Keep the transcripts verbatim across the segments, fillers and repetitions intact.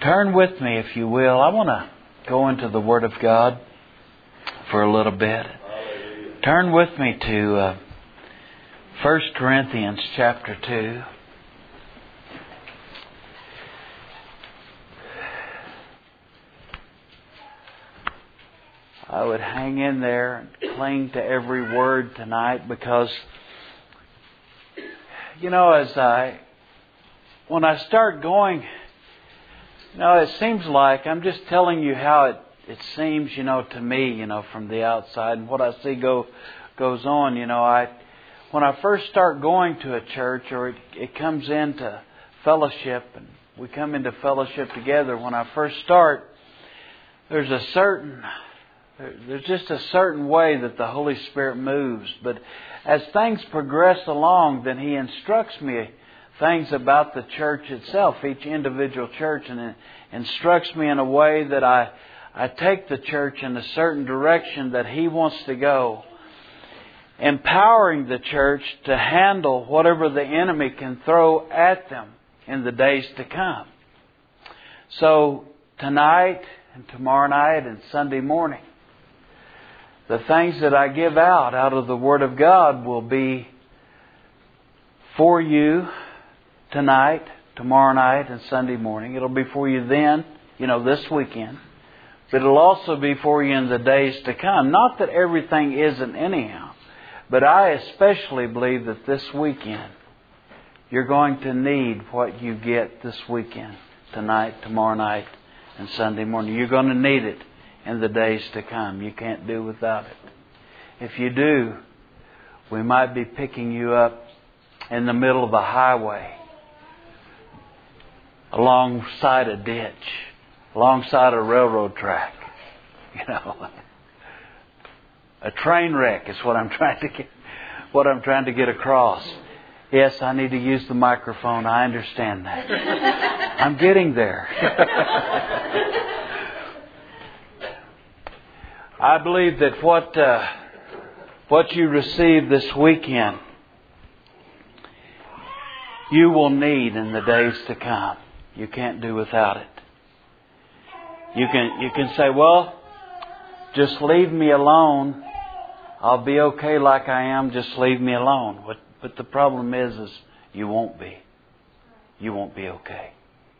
Turn with me, if you will. I want to go into the Word of God for a little bit. Turn with me to uh, First Corinthians chapter two. I would hang in there and cling to every word tonight because, you know, as I, when I start going, you know, it seems like I'm just telling you how it, it seems, you know, to me, you know, from the outside and what I see go goes on. You know, I when I first start going to a church or it, it comes into fellowship and we come into fellowship together, when I first start, there's a certain, there's just a certain way that the Holy Spirit moves. But as things progress along, then He instructs me things about the church itself, each individual church, and it instructs me in a way that I, I take the church in a certain direction that He wants to go, empowering the church to handle whatever the enemy can throw at them in the days to come. So tonight and tomorrow night and Sunday morning, the things that I give out out of the Word of God will be for you tonight, tomorrow night, and Sunday morning. It'll be for you then, you know, this weekend. But it'll also be for you in the days to come. Not that everything isn't anyhow, but I especially believe that this weekend you're going to need what you get this weekend, tonight, tomorrow night, and Sunday morning. You're going to need it in the days to come. You can't do without it. If you do, we might be picking you up in the middle of a highway, alongside a ditch, alongside a railroad track. You know, a train wreck is what I'm trying to get, what I'm trying to get across. Yes, I need to use the microphone. I understand that. I'm getting there. I believe that what uh, what you receive this weekend, you will need in the days to come. You can't do without it. You can you can say, well, just leave me alone. I'll be okay like I am. Just leave me alone. But, but the problem is, is you won't be. You won't be okay.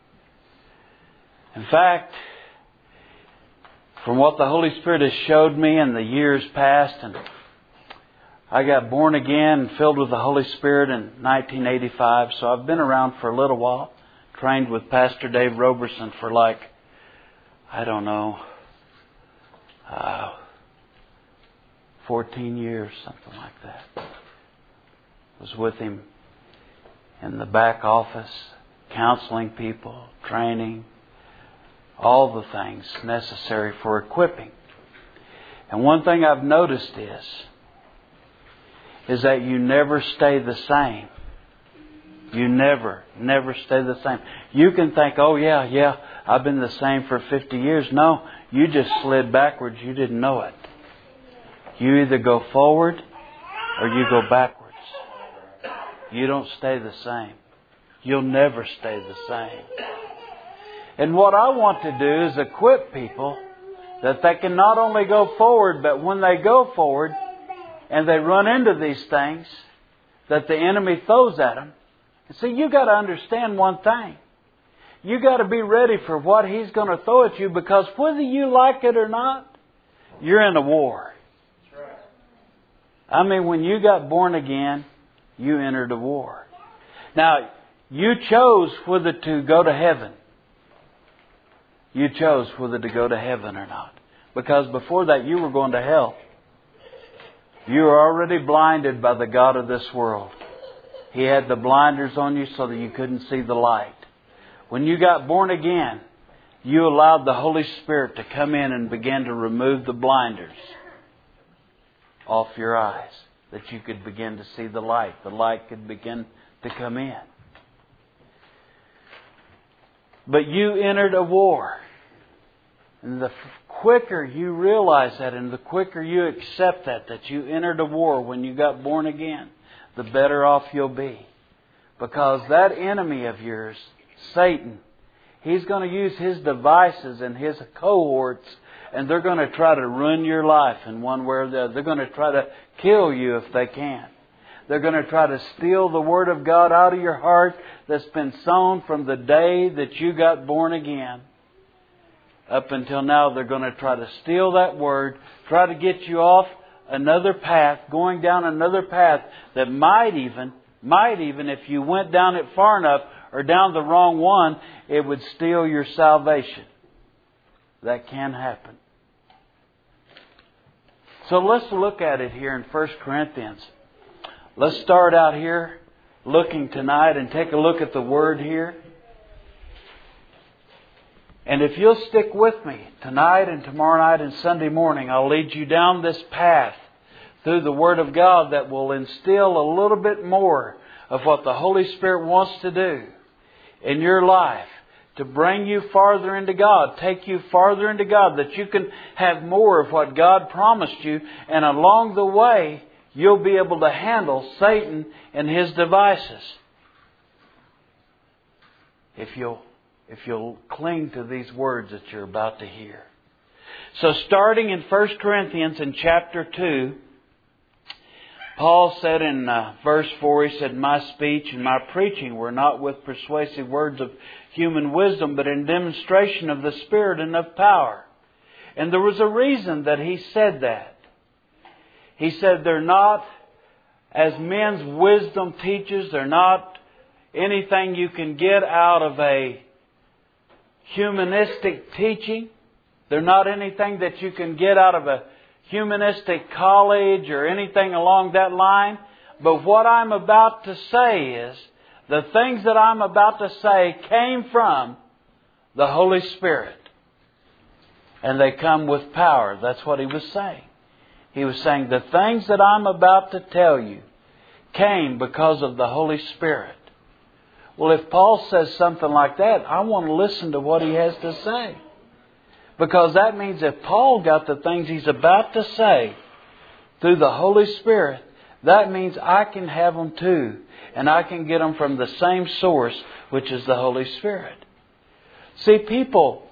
In fact, from what the Holy Spirit has showed me in the years past, and I got born again and filled with the Holy Spirit in nineteen eighty-five, so I've been around for a little while. Trained with Pastor Dave Roberson for like, I don't know, uh, fourteen years, something like that. Was with him in the back office, counseling people, training, all the things necessary for equipping. And one thing I've noticed is, is that you never stay the same. You never, never stay the same. You can think, oh yeah, yeah, I've been the same for fifty years. No, you just slid backwards. You didn't know it. You either go forward or you go backwards. You don't stay the same. You'll never stay the same. And what I want to do is equip people that they can not only go forward, but when they go forward and they run into these things that the enemy throws at them, and see, you got to understand one thing. You got to be ready for what he's going to throw at you, because whether you like it or not, you're in a war. I mean, when you got born again, you entered a war. Now, you chose whether to go to heaven. You chose whether to go to heaven or not. Because before that, you were going to hell. You were already blinded by the god of this world. He had the blinders on you so that you couldn't see the light. When you got born again, you allowed the Holy Spirit to come in and begin to remove the blinders off your eyes, that you could begin to see the light. The light could begin to come in. But you entered a war. And the quicker you realize that, and the quicker you accept that, that you entered a war when you got born again, the better off you'll be. Because that enemy of yours, Satan, He's going to use His devices and His cohorts, and they're going to try to ruin your life in one way or the other. They're going to try to kill you if they can. They're going to try to steal the Word of God out of your heart that's been sown from the day that you got born again. Up until now, they're going to try to steal that Word, try to get you off another path, going down another path that might even, might even, if you went down it far enough or down the wrong one, it would steal your salvation. That can happen. So let's look at it here in First Corinthians. Let's start out here looking tonight and take a look at the Word here. And if you'll stick with me tonight and tomorrow night and Sunday morning, I'll lead you down this path through the Word of God that will instill a little bit more of what the Holy Spirit wants to do in your life to bring you farther into God, take you farther into God, that you can have more of what God promised you, and along the way, you'll be able to handle Satan and his devices. If you'll, if you'll cling to these words that you're about to hear. So starting in First Corinthians in chapter two, Paul said in uh, verse four, he said, "My speech and my preaching were not with persuasive words of human wisdom, but in demonstration of the Spirit and of power." And there was a reason that he said that. He said they're not, as men's wisdom teaches, they're not anything you can get out of a humanistic teaching. They're not anything that you can get out of a humanistic college or anything along that line. But what I'm about to say is, the things that I'm about to say came from the Holy Spirit. And they come with power. That's what he was saying. He was saying the things that I'm about to tell you came because of the Holy Spirit. Well, if Paul says something like that, I want to listen to what he has to say. Because that means if Paul got the things he's about to say through the Holy Spirit, that means I can have them too. And I can get them from the same source, which is the Holy Spirit. See, people,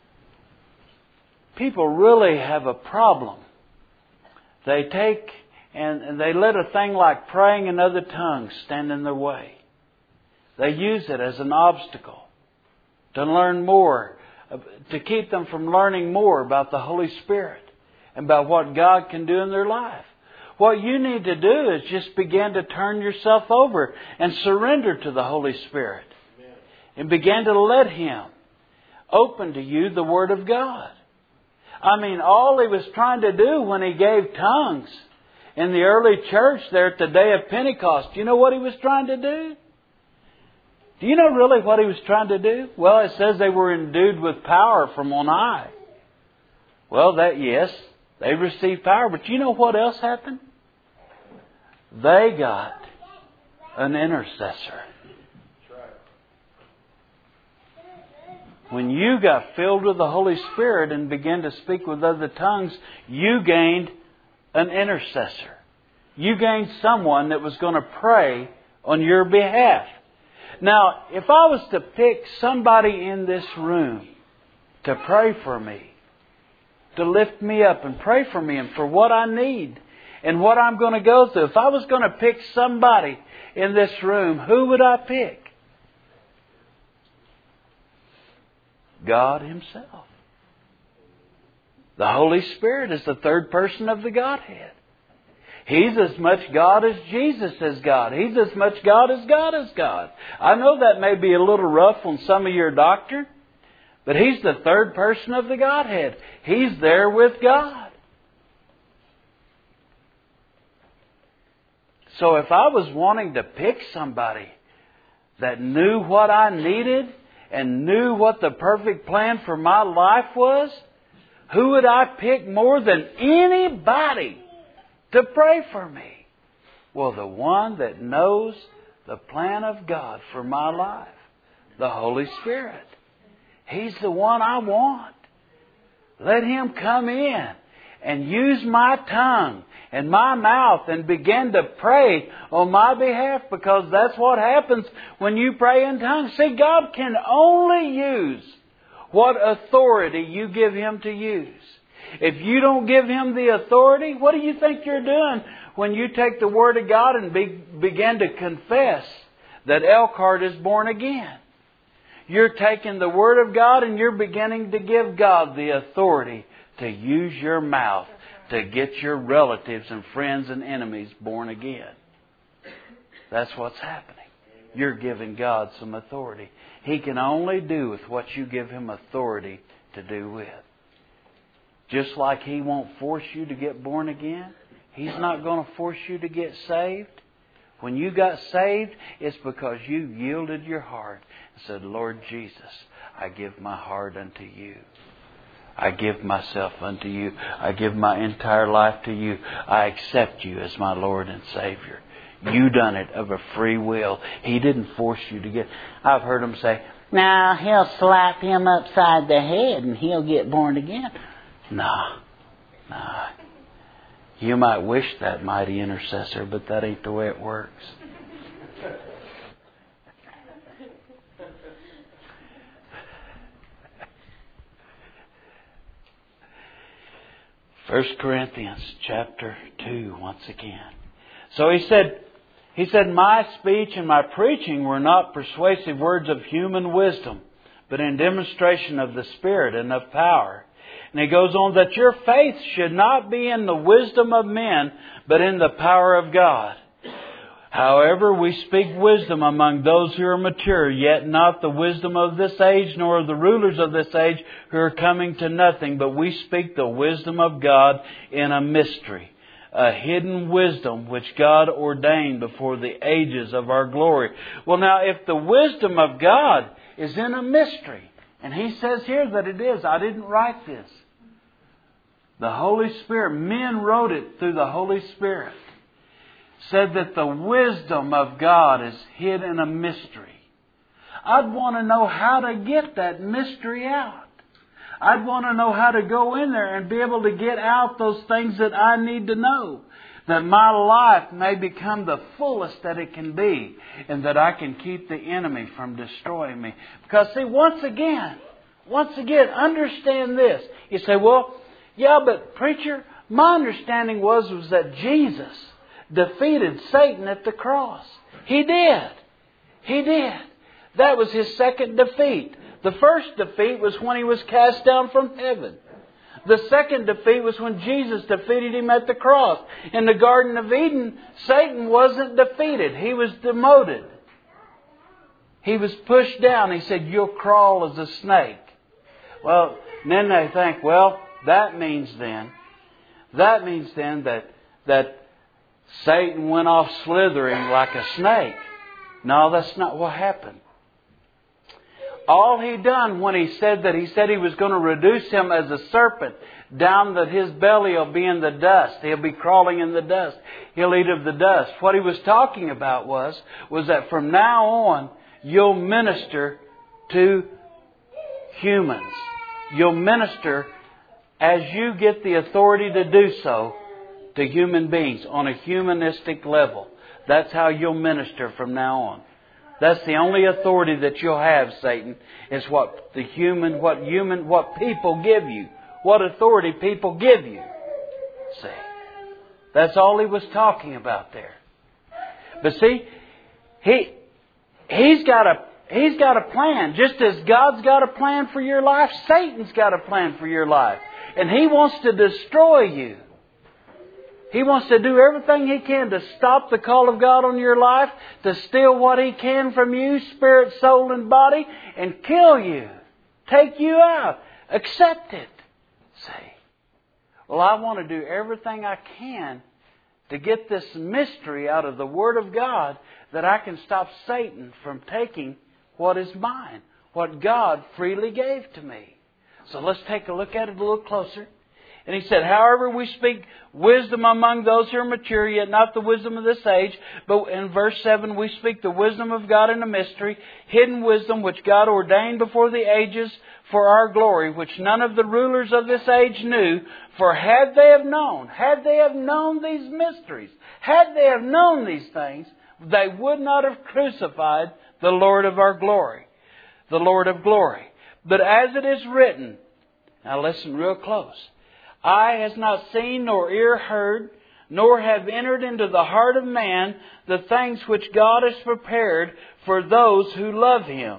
people really have a problem. They take and, and they let a thing like praying in other tongues stand in their way. They use it as an obstacle to learn more, to keep them from learning more about the Holy Spirit and about what God can do in their life. What you need to do is just begin to turn yourself over and surrender to the Holy Spirit. Amen. And begin to let Him open to you the Word of God. I mean, all He was trying to do when He gave tongues in the early church there at the day of Pentecost, do you know what He was trying to do? Do you know really what He was trying to do? Well, it says they were endued with power from on high. Well, that yes, they received power. But you know what else happened? They got an intercessor. When you got filled with the Holy Spirit and began to speak with other tongues, you gained an intercessor. You gained someone that was going to pray on your behalf. Now, if I was to pick somebody in this room to pray for me, to lift me up and pray for me and for what I need and what I'm going to go through, if I was going to pick somebody in this room, who would I pick? God Himself. The Holy Spirit is the third person of the Godhead. He's as much God as Jesus is God. He's as much God as God is God. I know that may be a little rough on some of your doctrine, but He's the third person of the Godhead. He's there with God. So if I was wanting to pick somebody that knew what I needed and knew what the perfect plan for my life was, who would I pick more than anybody to pray for me? Well, the one that knows the plan of God for my life, the Holy Spirit. He's the one I want. Let Him come in and use my tongue and my mouth and begin to pray on my behalf, because that's what happens when you pray in tongues. See, God can only use what authority you give Him to use. If you don't give Him the authority, what do you think you're doing when you take the Word of God and be, begin to confess that Elkhart is born again? You're taking the Word of God and you're beginning to give God the authority to use your mouth to get your relatives and friends and enemies born again. That's what's happening. You're giving God some authority. He can only do with what you give Him authority to do with. Just like He won't force you to get born again, He's not going to force you to get saved. When you got saved, it's because you yielded your heart and said, Lord Jesus, I give my heart unto You. I give myself unto You. I give my entire life to You. I accept You as my Lord and Savior. You done it of a free will. He didn't force you to get... I've heard them say, "Now He'll slap him upside the head and he'll get born again." Nah, nah. You might wish that, mighty intercessor, but that ain't the way it works. First Corinthians chapter two, once again. So he said, he said, "My speech and my preaching were not persuasive words of human wisdom, but in demonstration of the Spirit and of power." And he goes on, "that your faith should not be in the wisdom of men, but in the power of God. However, we speak wisdom among those who are mature, yet not the wisdom of this age, nor of the rulers of this age who are coming to nothing. But we speak the wisdom of God in a mystery, a hidden wisdom which God ordained before the ages of our glory." Well, now, if the wisdom of God is in a mystery, and he says here that it is, I didn't write this. The Holy Spirit, men wrote it through the Holy Spirit, said that the wisdom of God is hid in a mystery. I'd want to know how to get that mystery out. I'd want to know how to go in there and be able to get out those things that I need to know, that my life may become the fullest that it can be, and that I can keep the enemy from destroying me. Because see, once again, once again, understand this. You say, "Well, yeah, but preacher, my understanding was, was that Jesus defeated Satan at the cross." He did. He did. That was His second defeat. The first defeat was when He was cast down from heaven. The second defeat was when Jesus defeated Him at the cross. In the Garden of Eden, Satan wasn't defeated. He was demoted. He was pushed down. He said, "You'll crawl as a snake." Well, then they think, well, that means then, that means then that, that Satan went off slithering like a snake. No, that's not what happened. All He done when He said that, He said He was going to reduce him as a serpent, down that his belly will be in the dust. He'll be crawling in the dust. He'll eat of the dust. What He was talking about was, was that from now on, you'll minister to humans. You'll minister as you get the authority to do so to human beings on a humanistic level. That's how you'll minister from now on. That's the only authority that you'll have, Satan, is what the human, what human, what people give you. What authority people give you. See? That's all he was talking about there. But see, he, he's got a, he's got a plan. Just as God's got a plan for your life, Satan's got a plan for your life. And he wants to destroy you. He wants to do everything he can to stop the call of God on your life, to steal what he can from you, spirit, soul, and body, and kill you. Take you out. Accept it. See? Well, I want to do everything I can to get this mystery out of the Word of God, that I can stop Satan from taking what is mine, what God freely gave to me. So let's take a look at it a little closer. And he said, however, we speak wisdom among those who are mature, yet not the wisdom of this age. But in verse seven, we speak the wisdom of God in a mystery, hidden wisdom which God ordained before the ages for our glory, which none of the rulers of this age knew. For had they have known, had they have known these mysteries, had they have known these things, they would not have crucified the Lord of our glory, the Lord of glory. But as it is written, now listen real close, eye has not seen nor ear heard, nor have entered into the heart of man the things which God has prepared for those who love Him.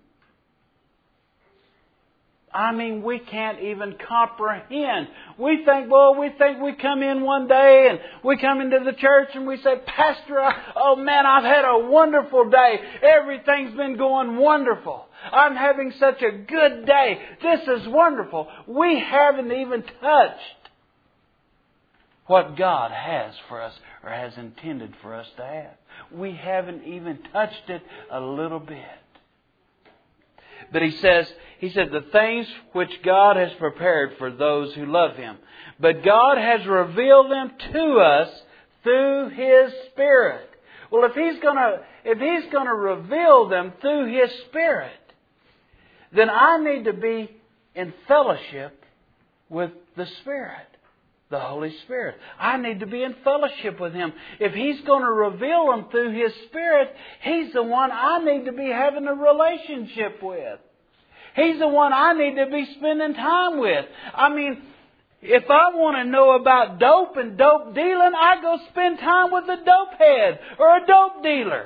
I mean, we can't even comprehend. We think, well, we think we come in one day and we come into the church and we say, Pastor, I, oh man, I've had a wonderful day. Everything's been going wonderful. I'm having such a good day. This is wonderful. We haven't even touched what God has for us or has intended for us to have. We haven't even touched it a little bit. But he says, he said, the things which God has prepared for those who love Him. But God has revealed them to us through His Spirit. Well, if He's gonna, if He's gonna reveal them through His Spirit, then I need to be in fellowship with the Spirit, the Holy Spirit. I need to be in fellowship with Him. If He's going to reveal them through His Spirit, He's the one I need to be having a relationship with. He's the one I need to be spending time with. I mean, if I want to know about dope and dope dealing, I go spend time with a dope head or a dope dealer.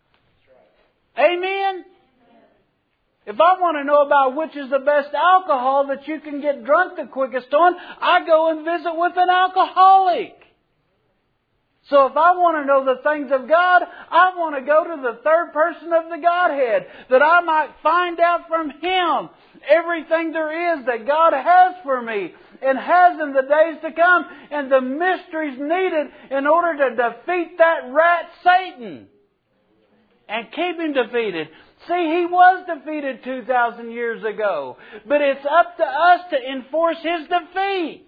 Amen? If I want to know about which is the best alcohol that you can get drunk the quickest on, I go and visit with an alcoholic. So if I want to know the things of God, I want to go to the third person of the Godhead, that I might find out from Him everything there is that God has for me and has in the days to come, and the mysteries needed in order to defeat that rat Satan and keep him defeated. See, he was defeated two thousand years ago, but it's up to us to enforce his defeat.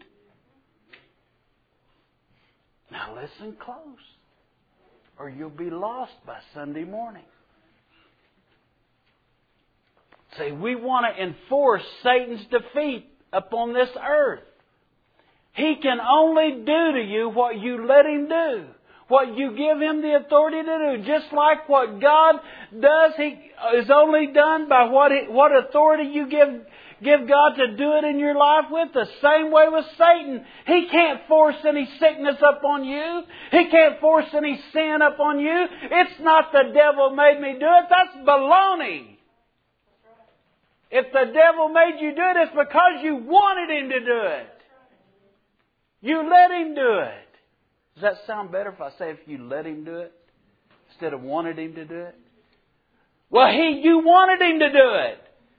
Now listen close, or you'll be lost by Sunday morning. See, we want to enforce Satan's defeat upon this earth. He can only do to you what you let him do, what you give him the authority to do. Just like what God does, He is only done by what he, what authority you give Give God to do it in your life with. The same way with Satan. He can't force any sickness upon you. He can't force any sin upon you. It's not the devil made me do it. That's baloney. If the devil made you do it, it's because you wanted him to do it. You let him do it. Does that sound better if I say if you let him do it instead of wanted him to do it? Well, he, you wanted him to do it.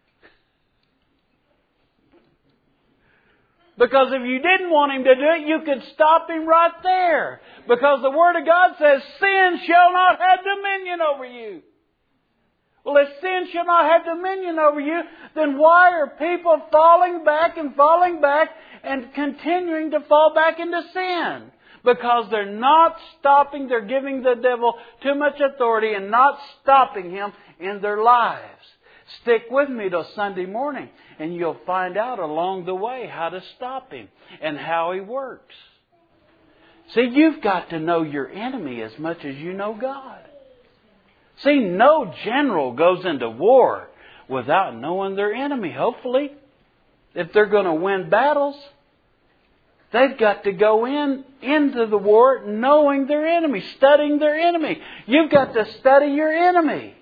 Because if you didn't want him to do it, you could stop him right there. Because the Word of God says, sin shall not have dominion over you. Well, if sin shall not have dominion over you, then why are people falling back and falling back and continuing to fall back into sin? Because they're not stopping, they're giving the devil too much authority and not stopping him in their lives. Stick with me till Sunday morning and you'll find out along the way how to stop him and how he works. See, you've got to know your enemy as much as you know God. See, no general goes into war without knowing their enemy, hopefully. If they're going to win battles, they've got to go in into the war knowing their enemy, studying their enemy. You've got to study your enemy.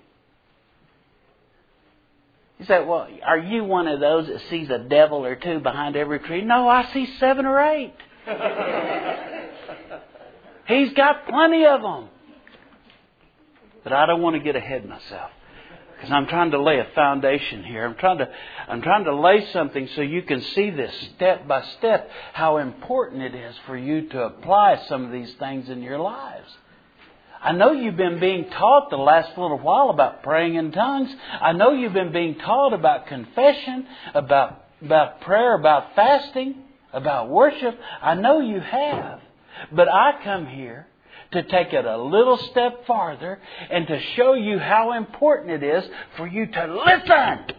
You say, well, are you one of those that sees a devil or two behind every tree? No, I see seven or eight. He's got plenty of them. But I don't want to get ahead of myself. Because I'm trying to lay a foundation here. I'm trying to, I'm trying to lay something so you can see this step by step, how important it is for you to apply some of these things in your lives. I know you've been being taught the last little while about praying in tongues. I know you've been being taught about confession, about, about prayer, about fasting. about worship. I know you have. But I come here to take it a little step farther and to show you how important it is for you to listen.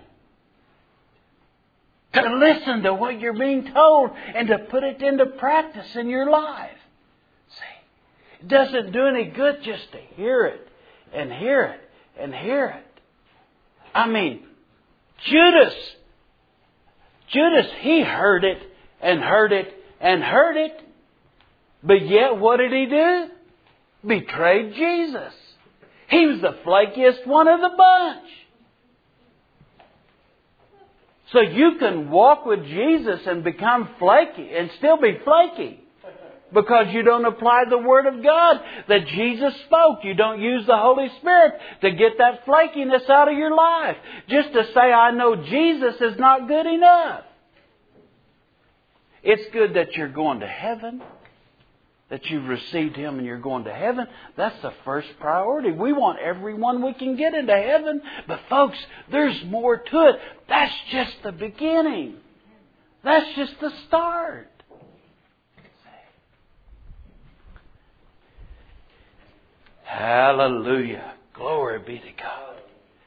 To listen to what you're being told and to put it into practice in your life. See, it doesn't do any good just to hear it and hear it and hear it. I mean, Judas, Judas, he heard it and heard it and heard it. But yet, what did he do? Betrayed Jesus. He was the flakiest one of the bunch. So you can walk with Jesus and become flaky and still be flaky because you don't apply the Word of God that Jesus spoke. You don't use the Holy Spirit to get that flakiness out of your life. Just to say, I know Jesus is not good enough. It's good that you're going to heaven. That you've received Him and you're going to heaven. That's the first priority. We want everyone we can get into heaven. But folks, there's more to it. That's just the beginning. That's just the start. Hallelujah. Glory be to God.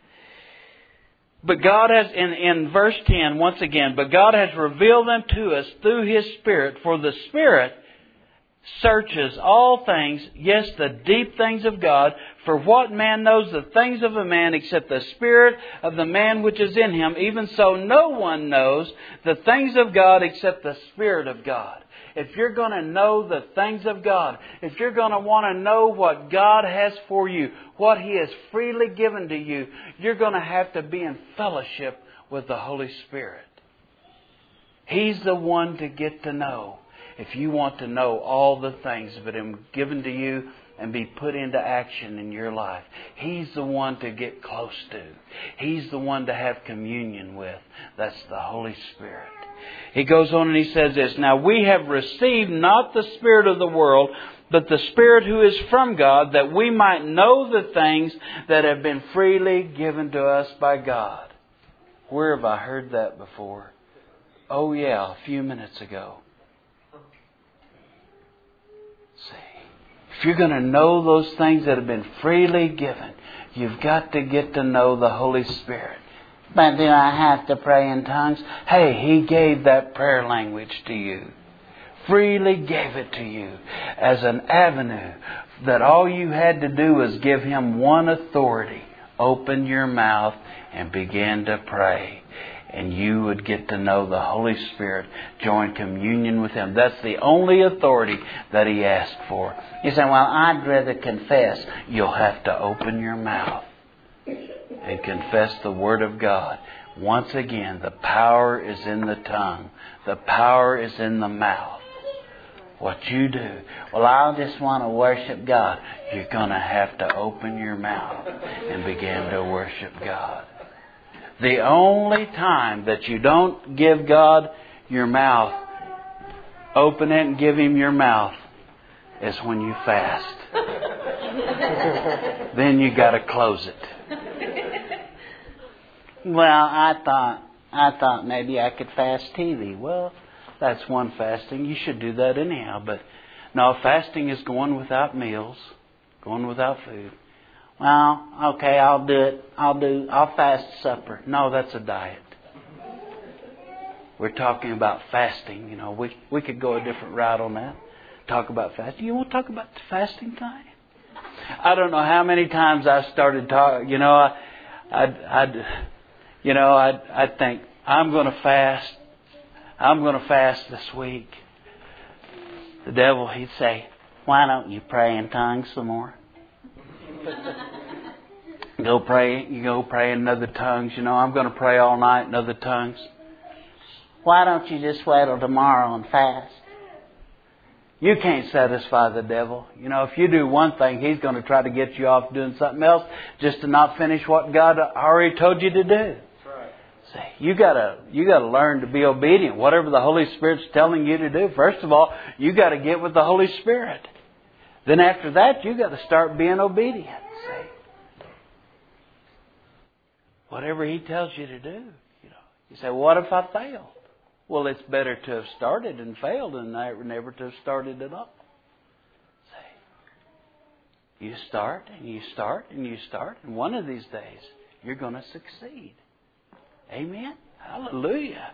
But God has, in, in verse ten, once again, but God has revealed them to us through His Spirit, for the Spirit searches all things, yes, the deep things of God. For what man knows the things of a man except the spirit of the man which is in him? Even so, no one knows the things of God except the Spirit of God. If you're going to know the things of God, if you're going to want to know what God has for you, what He has freely given to you, you're going to have to be in fellowship with the Holy Spirit. He's the one to get to know. If you want to know all the things that have been given to you and be put into action in your life, He's the one to get close to. He's the one to have communion with. That's the Holy Spirit. He goes on and he says this, now we have received not the spirit of the world, but the Spirit who is from God, that we might know the things that have been freely given to us by God. Where have I heard that before? Oh yeah, a few minutes ago. If you're going to know those things that have been freely given, you've got to get to know the Holy Spirit. But do I have to pray in tongues? Hey, He gave that prayer language to you. Freely gave it to you as an avenue that all you had to do was give Him one authority. Open your mouth and begin to pray. And you would get to know the Holy Spirit, join communion with Him. That's the only authority that He asked for. You say, well, I'd rather confess. You'll have to open your mouth and confess the Word of God. Once again, the power is in the tongue. The power is in the mouth. What you do, well, I just want to worship God. You're going to have to open your mouth and begin to worship God. The only time that you don't give God your mouth, open it and give Him your mouth, is when you fast. Then you got to close it. Well, I thought I thought maybe I could fast T V. Well, that's one fasting. You should do that anyhow. But no, fasting is going without meals, going without food. Well, okay, I'll do it. I'll do. I'll fast supper. No, that's a diet. We're talking about fasting. You know, we we could go a different route on that. Talk about fasting. You want to talk about fasting time? I don't know how many times I started talking. You know, I, I'd, I'd, you know, I'd, I'd think I'm going to fast. I'm going to fast this week. The devil, he'd say, "Why don't you pray in tongues some more?" Go pray, you go pray in other tongues. You know, I'm going to pray all night in other tongues. Why don't you just wait till tomorrow and fast? You can't satisfy the devil. You know, if you do one thing, he's going to try to get you off doing something else just to not finish what God already told you to do. That's right. See, you gotta, you gotta learn to be obedient. Whatever the Holy Spirit's telling you to do, first of all, you got to get with the Holy Spirit. Then after that, you got to start being obedient. See? Whatever He tells you to do. You know, you say, well, what if I fail? Well, it's better to have started and failed than never to have started at all. See? You start and you start and you start, and one of these days you're going to succeed. Amen? Hallelujah.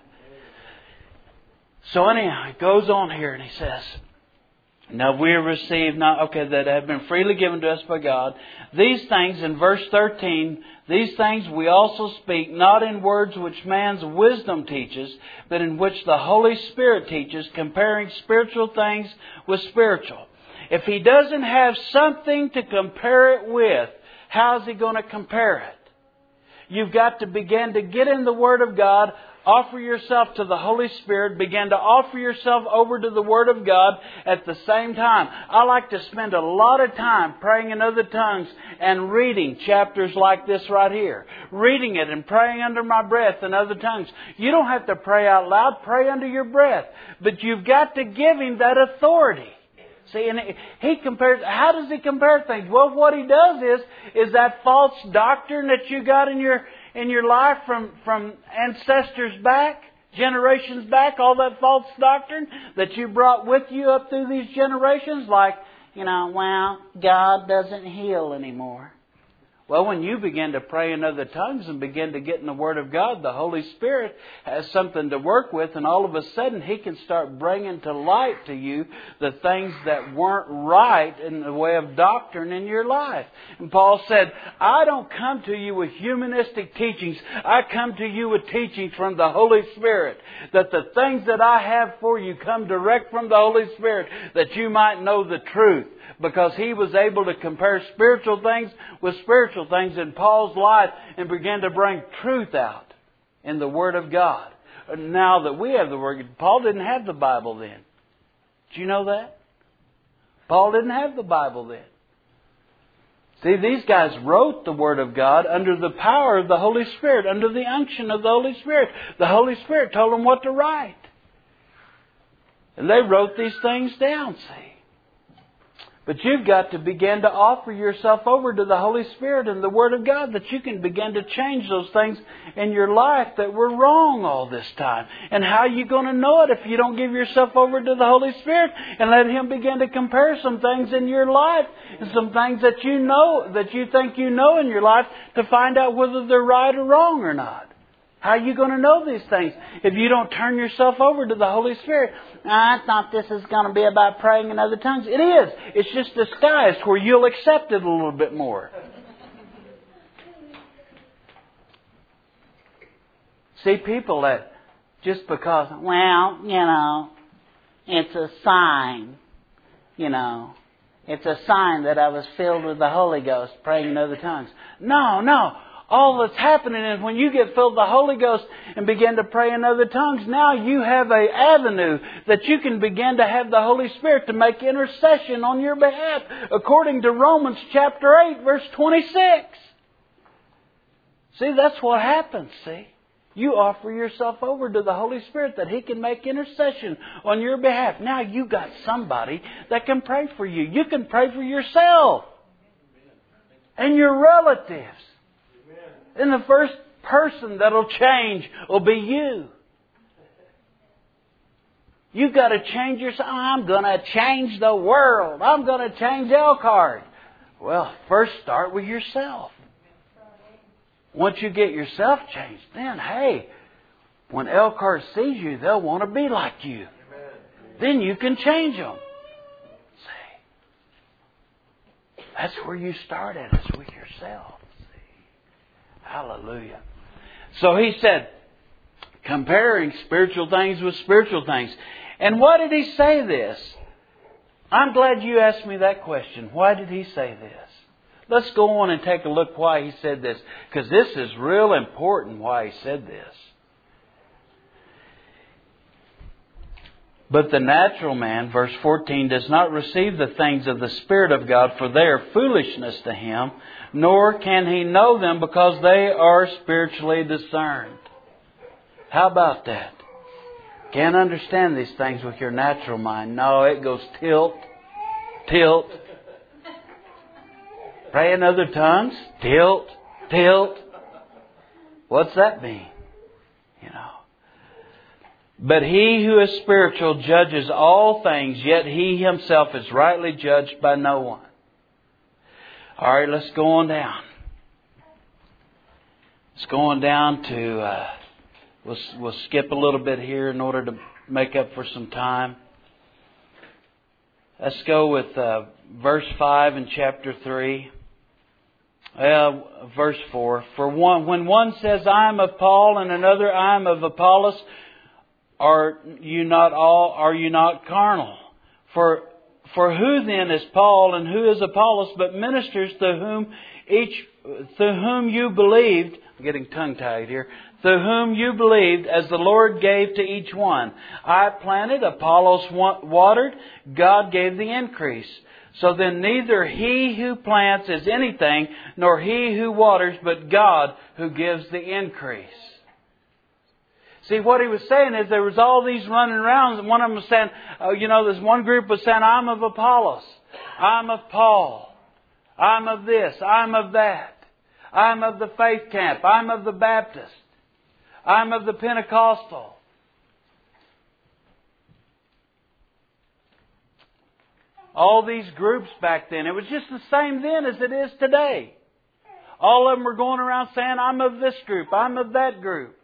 So anyhow, it goes on here and he says, now we have received, not okay, that have been freely given to us by God. These things, in verse thirteen, these things we also speak, not in words which man's wisdom teaches, but in which the Holy Spirit teaches, comparing spiritual things with spiritual. If he doesn't have something to compare it with, how's he going to compare it? You've got to begin to get in the Word of God, offer yourself to the Holy Spirit, begin to offer yourself over to the Word of God at the same time. I like to spend a lot of time praying in other tongues and reading chapters like this right here. Reading it and praying under my breath in other tongues. You don't have to pray out loud, pray under your breath. But you've got to give Him that authority. See, and he compares, how does he compare things? Well, what he does is, is that false doctrine that you got in your, in your life from, from ancestors back, generations back, all that false doctrine that you brought with you up through these generations, like, you know, well, God doesn't heal anymore. Well, when you begin to pray in other tongues and begin to get in the Word of God, the Holy Spirit has something to work with, and all of a sudden He can start bringing to light to you the things that weren't right in the way of doctrine in your life. And Paul said, I don't come to you with humanistic teachings. I come to you with teachings from the Holy Spirit. That the things that I have for you come direct from the Holy Spirit, that you might know the truth. Because he was able to compare spiritual things with spiritual things in Paul's life and began to bring truth out in the Word of God. Now that we have the Word, Paul didn't have the Bible then. Did you know that? Paul didn't have the Bible then. See, these guys wrote the Word of God under the power of the Holy Spirit, under the unction of the Holy Spirit. The Holy Spirit told them what to write. And they wrote these things down, see. But you've got to begin to offer yourself over to the Holy Spirit and the Word of God, that you can begin to change those things in your life that were wrong all this time. And how are you going to know it if you don't give yourself over to the Holy Spirit and let Him begin to compare some things in your life and some things that you know, that you think you know in your life, to find out whether they're right or wrong or not? How are you going to know these things if you don't turn yourself over to the Holy Spirit? I thought this is going to be about praying in other tongues. It is. It's just disguised where you'll accept it a little bit more. See, people that just because, well, you know, it's a sign, you know, it's a sign that I was filled with the Holy Ghost praying in other tongues. No, no. All that's happening is when you get filled with the Holy Ghost and begin to pray in other tongues, now you have an avenue that you can begin to have the Holy Spirit to make intercession on your behalf, according to Romans chapter eight, verse twenty-six. See, that's what happens, see. You offer yourself over to the Holy Spirit that He can make intercession on your behalf. Now you got somebody that can pray for you. You can pray for yourself and your relatives. And the first person that'll change will be you. You've got to change yourself. I'm going to change the world. I'm going to change Elkhart. Well, first start with yourself. Once you get yourself changed, then, hey, when Elkhart sees you, they'll want to be like you. Then you can change them. See? That's where you start at, is with yourself. Hallelujah. So he said, comparing spiritual things with spiritual things. And why did he say this? I'm glad you asked me that question. Why did he say this? Let's go on and take a look why he said this. Because this is real important why he said this. But the natural man, verse fourteen, does not receive the things of the Spirit of God, for they are foolishness to him, nor can he know them because they are spiritually discerned. How about that? Can't understand these things with your natural mind. No, it goes tilt, tilt. Pray in other tongues, tilt, tilt. What's that mean? You know. But he who is spiritual judges all things, yet he himself is rightly judged by no one. All right, let's go on down. Let's go on down to, uh, we'll, we'll skip a little bit here in order to make up for some time. Let's go with uh, verse five in chapter three. Uh, verse four. For one, when one says, I am of Paul, and another, I am of Apollos, are you not all, are you not carnal? For, for who then is Paul and who is Apollos, but ministers to whom each, to whom you believed, I'm getting tongue-tied here, to whom you believed as the Lord gave to each one. I planted, Apollos watered, God gave the increase. So then neither he who plants is anything, nor he who waters, but God who gives the increase. See, what he was saying is there was all these running around, and one of them was saying, uh, you know, this one group was saying, I'm of Apollos, I'm of Paul, I'm of this, I'm of that, I'm of the faith camp, I'm of the Baptist, I'm of the Pentecostal. All these groups back then, it was just the same then as it is today. All of them were going around saying, I'm of this group, I'm of that group.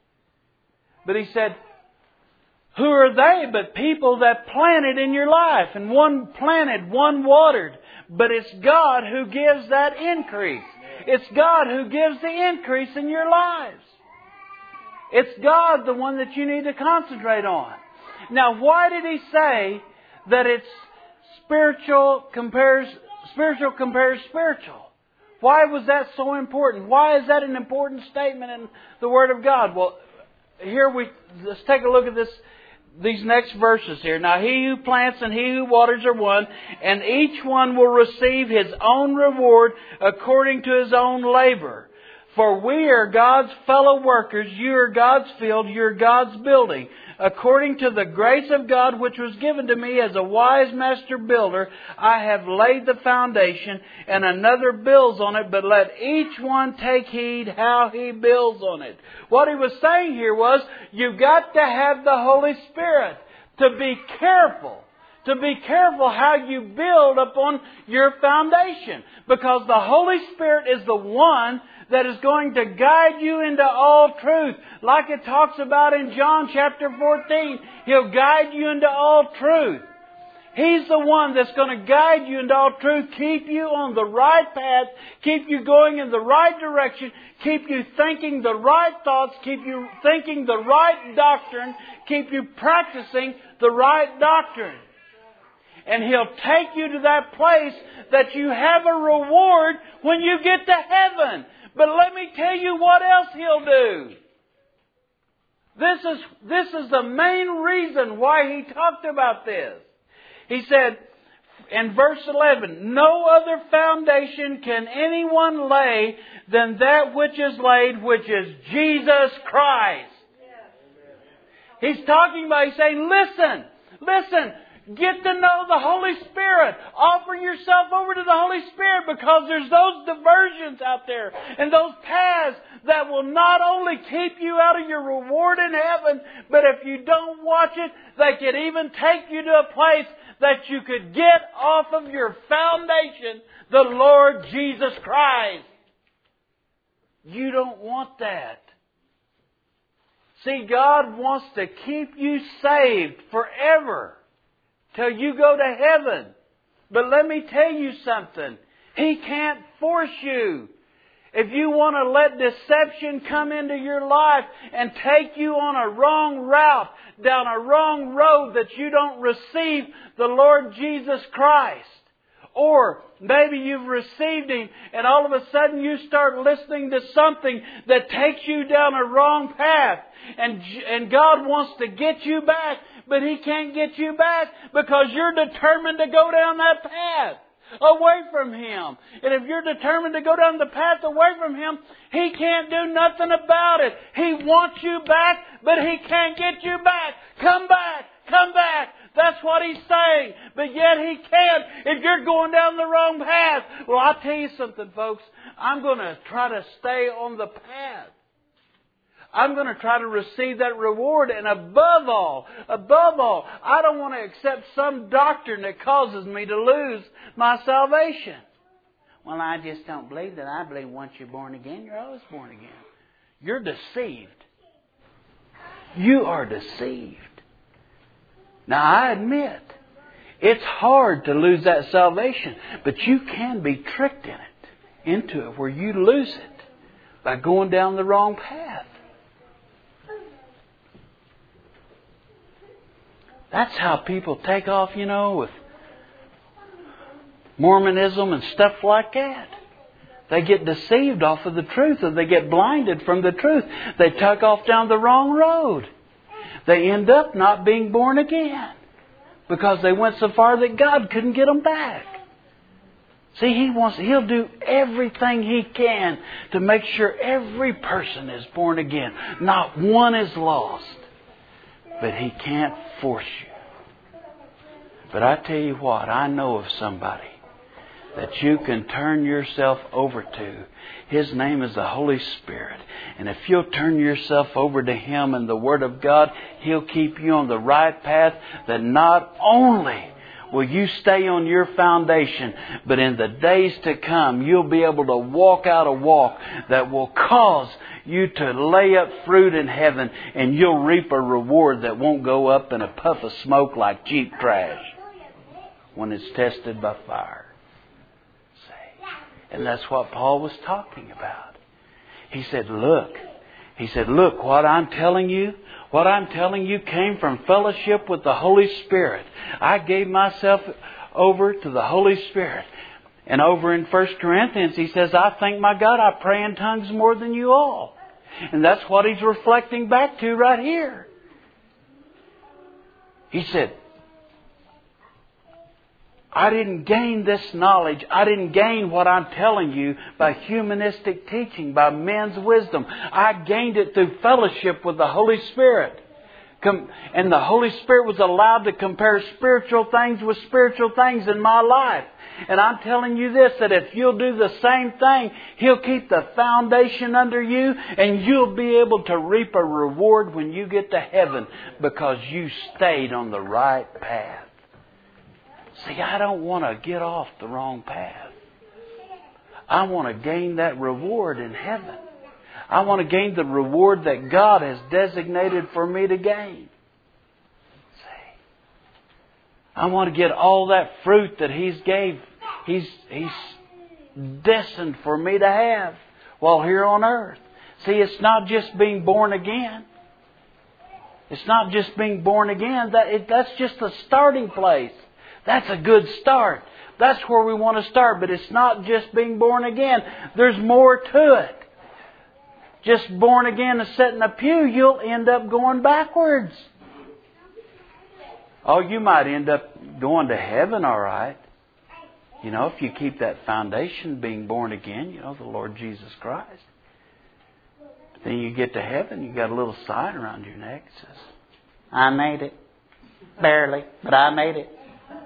But he said, who are they but people that planted in your life? And one planted, one watered. But it's God who gives that increase. It's God who gives the increase in your lives. It's God the one that you need to concentrate on. Now, why did he say that it's spiritual compares spiritual compares spiritual? Why was that so important? Why is that an important statement in the Word of God? Well, here we let's take a look at this. These next verses here. Now he who plants and he who waters are one, and each one will receive his own reward according to his own labor. For we are God's fellow workers, you are God's field, you are God's building. According to the grace of God which was given to me as a wise master builder, I have laid the foundation, and another builds on it, but let each one take heed how he builds on it. What he was saying here was, you've got to have the Holy Spirit to be careful. To be careful how you build upon your foundation. Because the Holy Spirit is the one that is going to guide you into all truth. Like it talks about in John chapter fourteen. He'll guide you into all truth. He's the one that's going to guide you into all truth, keep you on the right path, keep you going in the right direction, keep you thinking the right thoughts, keep you thinking the right doctrine, keep you practicing the right doctrine. And He'll take you to that place that you have a reward when you get to heaven. But let me tell you what else He'll do. This is, this is the main reason why He talked about this. He said in verse eleven, no other foundation can anyone lay than that which is laid, which is Jesus Christ. He's talking about, he's saying, listen, listen. Get to know the Holy Spirit. Offer yourself over to the Holy Spirit, because there's those diversions out there and those paths that will not only keep you out of your reward in heaven, but if you don't watch it, they could even take you to a place that you could get off of your foundation, the Lord Jesus Christ. You don't want that. See, God wants to keep you saved forever, till you go to heaven. But let me tell you something. He can't force you. If you want to let deception come into your life and take you on a wrong route, down a wrong road, that you don't receive the Lord Jesus Christ. Or maybe you've received Him and all of a sudden you start listening to something that takes you down a wrong path. And, and God wants to get you back. But He can't get you back because you're determined to go down that path away from Him. And if you're determined to go down the path away from Him, He can't do nothing about it. He wants you back, but He can't get you back. Come back, come back. That's what He's saying. But yet He can't if you're going down the wrong path. Well, I'll tell you something, folks. I'm going to try to stay on the path. I'm going to try to receive that reward. And above all, above all, I don't want to accept some doctrine that causes me to lose my salvation. Well, I just don't believe that. I believe once you're born again, you're always born again. You're deceived. You are deceived. Now, I admit, it's hard to lose that salvation, but you can be tricked in it, into it, where you lose it by going down the wrong path. That's how people take off, you know, with Mormonism and stuff like that. They get deceived off of the truth, or they get blinded from the truth. They tuck off down the wrong road. They end up not being born again because they went so far that God couldn't get them back. See, He wants, He'll do everything He can to make sure every person is born again. Not one is lost. But He can't force you. But I tell you what, I know of somebody that you can turn yourself over to. His name is the Holy Spirit. And if you'll turn yourself over to Him and the Word of God, He'll keep you on the right path, that not only will you stay on your foundation, but in the days to come, you'll be able to walk out a walk that will cause you to lay up fruit in heaven, and you'll reap a reward that won't go up in a puff of smoke like cheap trash when it's tested by fire. And that's what Paul was talking about. He said, look, he said, look, what I'm telling you, what I'm telling you came from fellowship with the Holy Spirit. I gave myself over to the Holy Spirit. And over in First Corinthians, he says, I thank my God I pray in tongues more than you all. And that's what he's reflecting back to right here. He said, I didn't gain this knowledge. I didn't gain what I'm telling you by humanistic teaching, by men's wisdom. I gained it through fellowship with the Holy Spirit. And the Holy Spirit was allowed to compare spiritual things with spiritual things in my life. And I'm telling you this, that if you'll do the same thing, He'll keep the foundation under you, and you'll be able to reap a reward when you get to heaven because you stayed on the right path. See, I don't want to get off the wrong path. I want to gain that reward in heaven. I want to gain the reward that God has designated for me to gain. See, I want to get all that fruit that He's gave, He's He's destined for me to have while here on earth. See, it's not just being born again. It's not just being born again. That it, that's just the starting place. That's a good start. That's where we want to start. But it's not just being born again. There's more to it. Just born again and sit in a pew, you'll end up going backwards. Oh, you might end up going to heaven, all right. You know, if you keep that foundation being born again, you know, the Lord Jesus Christ. But then you get to heaven, you got a little sign around your neck that says, I made it. Barely, but I made it.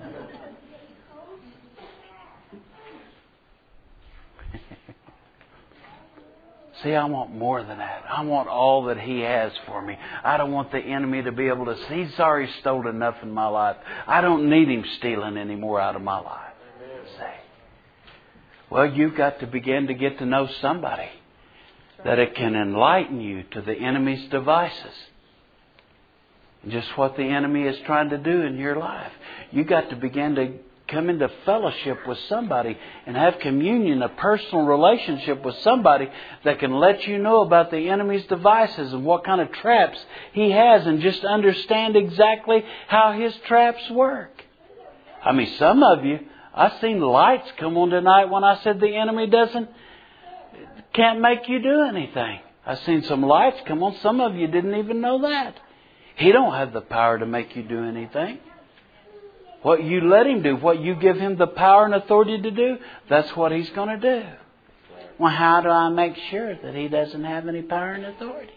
See, I want more than that. I want all that He has for me. I don't want the enemy to be able to see. He's already stolen enough in my life. I don't need him stealing any more out of my life. See? Well, you've got to begin to get to know somebody that it can enlighten you to the enemy's devices. Just what the enemy is trying to do in your life. You've got to begin to come into fellowship with somebody and have communion, a personal relationship with somebody that can let you know about the enemy's devices and what kind of traps he has, and just understand exactly how his traps work. I mean, some of you, I've seen lights come on tonight when I said the enemy doesn't, can't make you do anything. I've seen some lights come on. Some of you didn't even know that. He don't have the power to make you do anything. What you let him do, what you give him the power and authority to do, that's what he's going to do. Well, how do I make sure that he doesn't have any power and authority?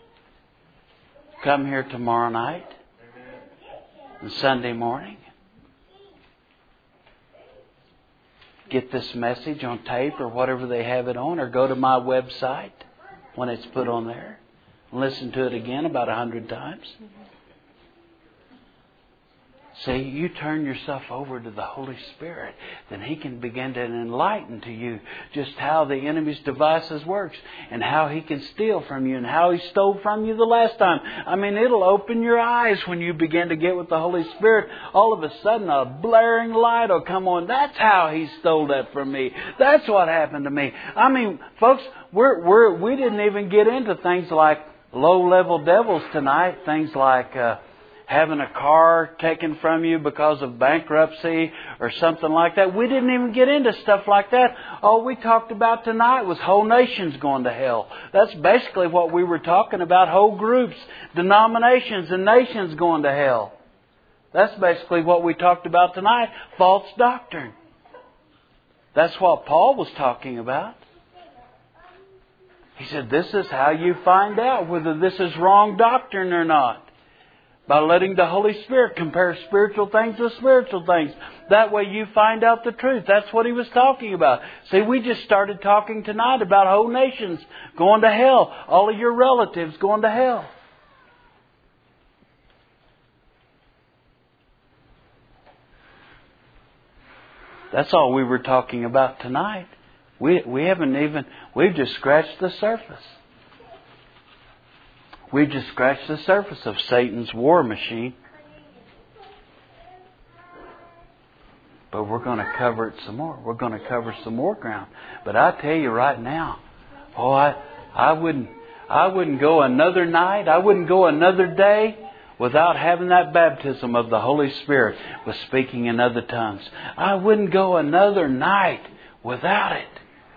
Come here tomorrow night and Sunday morning. Get this message on tape or whatever they have it on, or go to my website when it's put on there. and listen to it again about a hundred times. See, you turn yourself over to the Holy Spirit, then He can begin to enlighten to you just how the enemy's devices works and how he can steal from you and how he stole from you the last time. I mean, it'll open your eyes when you begin to get with the Holy Spirit. All of a sudden, a blaring light will come on. That's how he stole that from me. That's what happened to me. I mean, folks, we're we're we didn't even get into things like low-level devils tonight. Things like Uh, having a car taken from you because of bankruptcy or something like that. We didn't even get into stuff like that. All we talked about tonight was whole nations going to hell. That's basically what we were talking about. Whole groups, denominations and nations going to hell. That's basically what we talked about tonight. False doctrine. That's what Paul was talking about. He said, this is how you find out whether this is wrong doctrine or not. By letting the Holy Spirit compare spiritual things with spiritual things. That way you find out the truth. That's what he was talking about. See, we just started talking tonight about whole nations going to hell. All of your relatives going to hell. That's all we were talking about tonight. We we haven't even, we've just scratched the surface. We've just scratched the surface of Satan's war machine. But we're going to cover it some more. We're going to cover some more ground. But I tell you right now, oh, I, I wouldn't, I wouldn't go another night. I wouldn't go another day without having that baptism of the Holy Spirit with speaking in other tongues. I wouldn't go another night without it.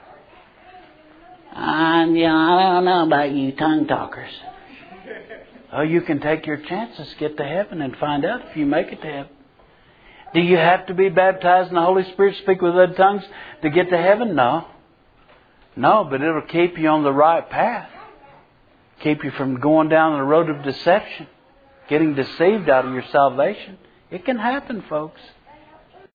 Uh, you know, I don't know about you tongue talkers. Oh, you can take your chances, get to heaven and find out if you make it to heaven. Do you have to be baptized in the Holy Spirit, speak with other tongues to get to heaven? No. No, but it'll keep you on the right path. Keep you from going down the road of deception, getting deceived out of your salvation. It can happen, folks.